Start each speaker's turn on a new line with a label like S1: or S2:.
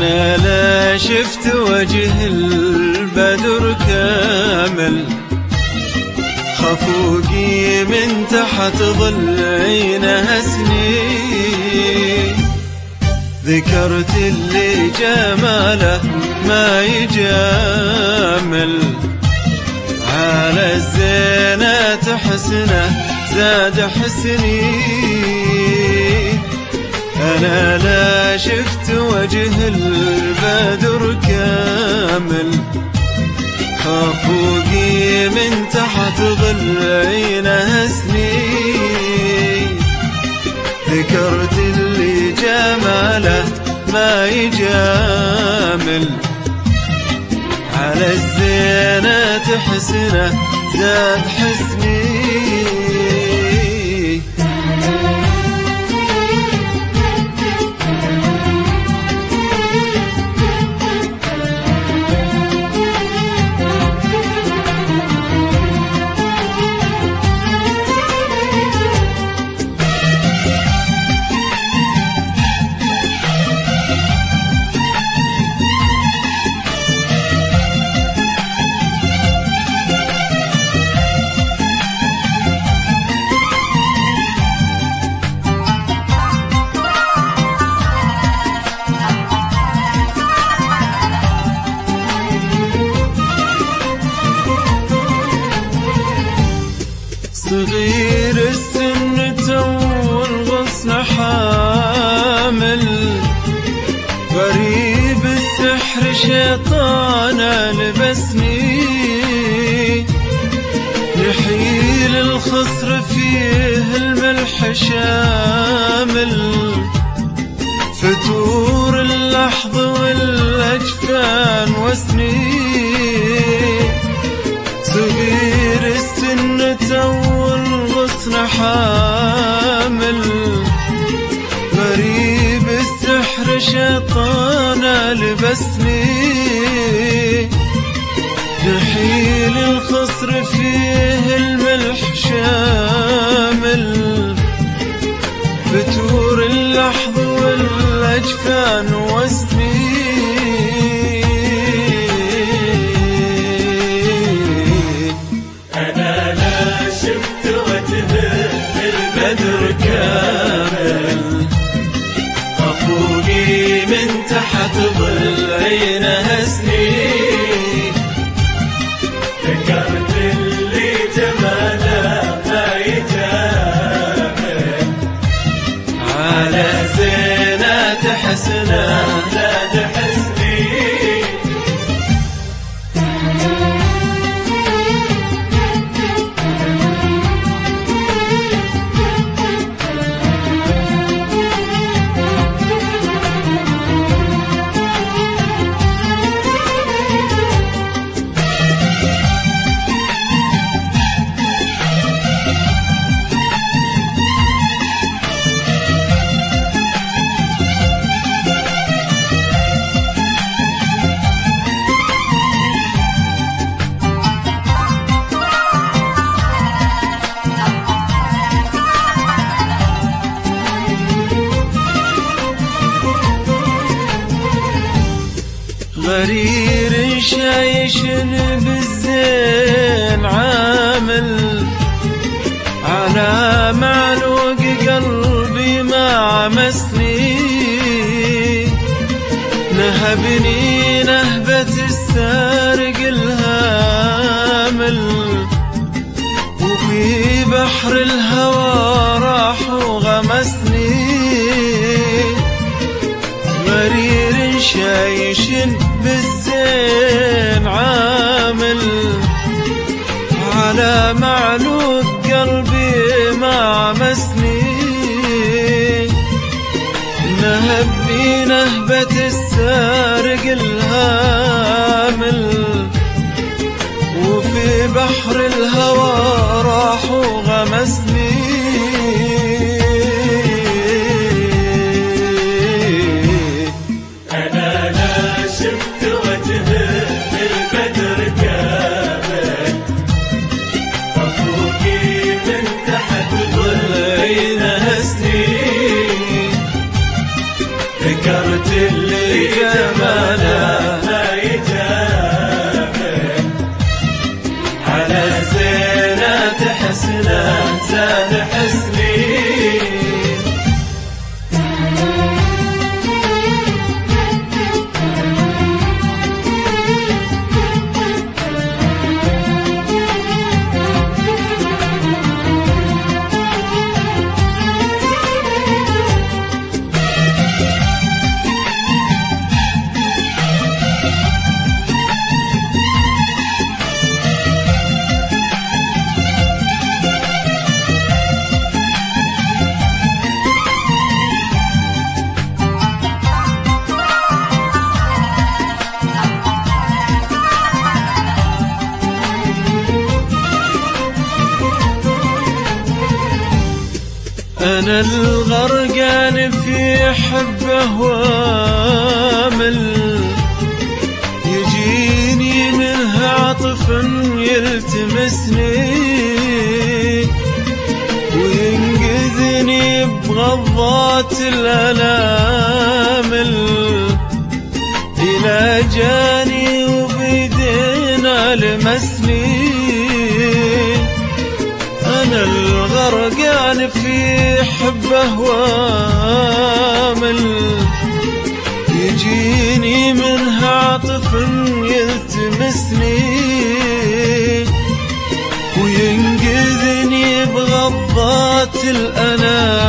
S1: أنا لا شفت وجه البدر كامل، خفوقي من تحت ضلعينها سنين، ذكرت اللي جماله ما يجامل، على الزينات حسنه زاد حسني. أنا لا شفت وجه البدر كامل، خفوقي من تحت ضلعينها سنين، ذكرت اللي جماله ما يجامل، على الزينات حسنه زاد حسني. صغير السن تو الغصن حامل، غريب السحر شيطانه لبسني، نحيل الخصر فيه الملح شامل، فتور اللحظ والأجفان وسني. صغير السن تو الغصن حامل، غريب السحر شيطانه لبسني، نحيل الخصر فيه الملح شامل، فتور اللحظ والأجفان وسني.
S2: أنا لا شفت وجه البدر كامل، خفوقي من تحت ضلعينها سنين، ذكرت اللي جماله ما يجامل،
S1: على زينات حسنه
S2: زاد حسني.
S1: غرير شايش بالزين عامل، على معلوق قلبي ما عمسني، نهبني نهبة السارق الهامل، وفي بحر الهوى راح وغمسني. غرير شايش بالزين عامل، على معلوق قلبي ما عمسني، نهبني نهبة السارق الهامل، وفي بحر الهوى راح وغمسني.
S2: شفت وجه البدر كامل، خفوقي من تحت ضلعينها سنين، ذكرت اللي جماله زاد حسني.
S1: أنا الغرقان في حبه وامل، يجيني منه عطف يلتمسني وينقذني بغضات الأنامل، إلى جاني وبيدينا لمسني. أنا الغرقان في حبه وامل، يجيني منه عطف يلتمسني وينقذني بغضات الأنامل،